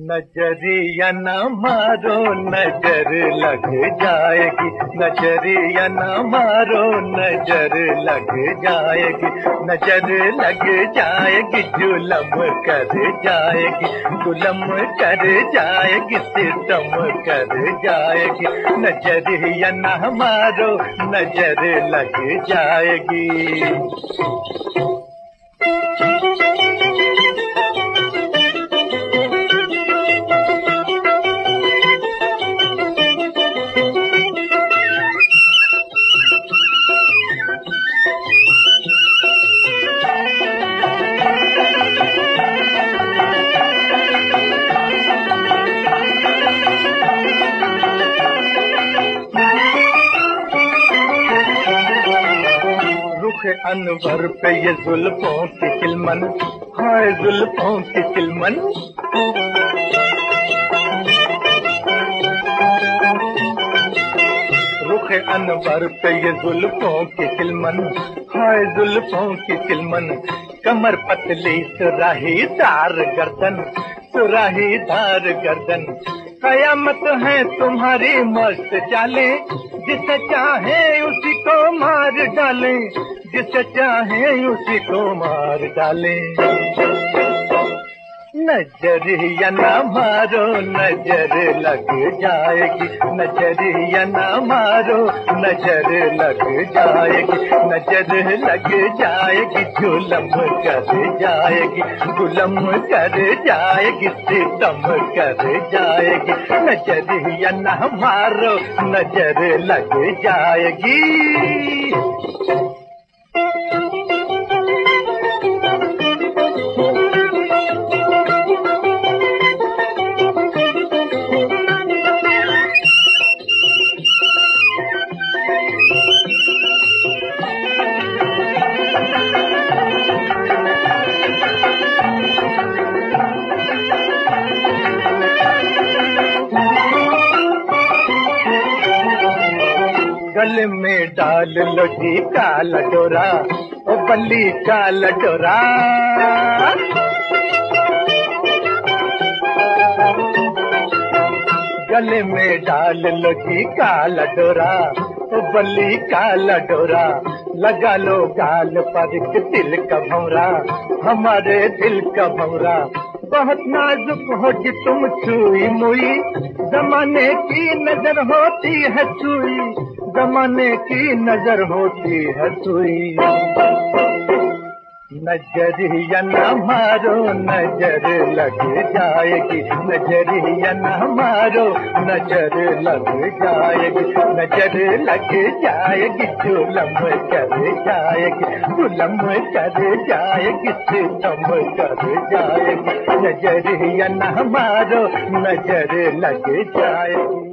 नजरिया न मारो नजर लग जाएगी, नजरिया न मारो नजर लग जाएगी, नजर लग जाएगी जुलम कर जाएगी, जुलम कर जाएगी सितम कर जाएगी, नजरिया न मारो नजर लग जाएगी। अनवर पे ये जुल्फों की चिलमन, हाय जुल्फों की चिलमन, रुखे अनवर पे ये जुल्फों की चिलमन, हाय जुल्फों की चिलमन, कमर पतली सुराहीदार गर्दन, सुराहीदार गर्दन, कयामत है तुम्हारी मस्त चालें, जिसे चाहे उसी को मार डालें, जिसे चाहे उसी को मार डालें। नजरिया न मारो नजर लग जाएगी, नजरिया न मारो नजर लग जाएगी, नजर लग जाएगी जुलम कर जाएगी, जुलम कर जाएगी सितम कर जाएगी, नजरिया न मारो नजर लग जाएगी। गले में डाल लो जी काला डोरा, ओ बल्ली काला डोरा, गले में डाल लो जी काला डोरा, ओ बल्ली काला डोरा, लगा लो गाल पर दिल का भंवरा, हमारे दिल का भंवरा, बहुत नाजुक हो कि तुम छुई मुई, जमाने की नजर होती है सुई, जमाने की नजर होती है सुई। नजरिया न मारो नजर लग जाएगी, नजरिया न मारो नजर लग जाएगी, नजर लग जाएगी जुलम कर जाएगी, जुलम कर जाएगी सितम कर जाएगी, नजरिया न मारो नजर लग जाएगी।